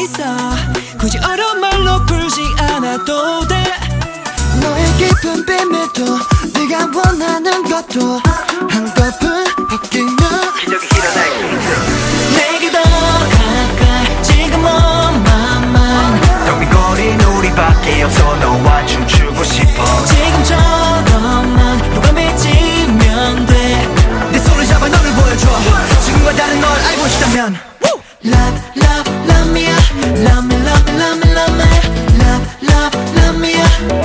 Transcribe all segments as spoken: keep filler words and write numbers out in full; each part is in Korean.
있어. 굳이 어려운 말로 풀지 않아도 돼. 너의 깊은 비밀도 네가 원하는 것도 한꺼풀 바뀌면 기적이 일어날 수 내게 더 가까이 지금 on my mind. 더위거린 우리밖에 없어 너와 춤추고 싶어. 지금처럼만 누가 맺히면 돼. 내 손을 잡아 너를 보여줘. 지금과 다른 널 알고 싶다면 Love, love, love me, love me, love me, love me, love me, love, love, love me,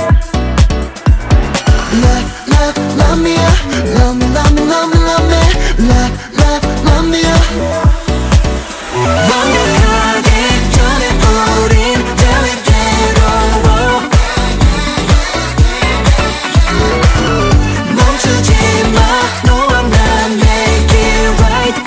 Love, love, love me Love me, love me, love me, love me Love, love, love me 완벽하기 전에 우린 대위대로 멈추지 마. 너와 나 make it right.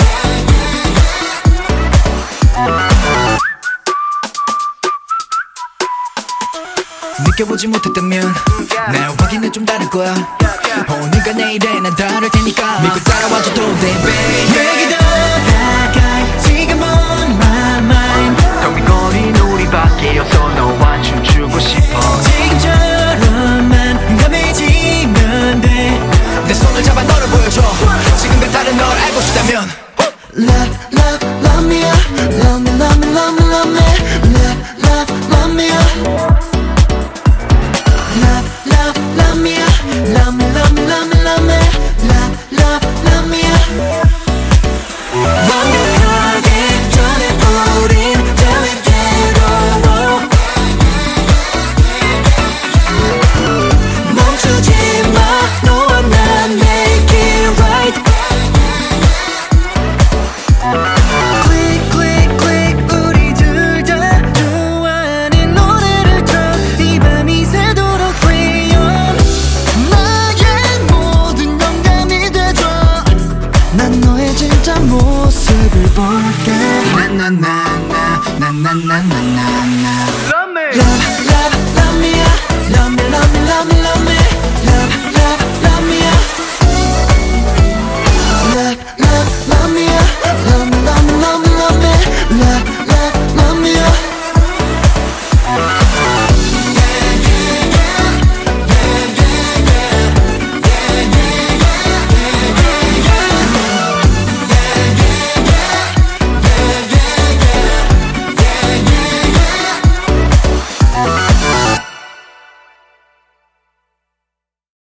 느껴보지 못했다면 날 확인해 좀 다를 거야. 오늘과 내일에 난 다를 테니까 믿고 따라와줘도 돼 baby. 내게 더 가까이 지금 on my mind. 더위거린 우리밖에 없어 너와 춤추고 싶어.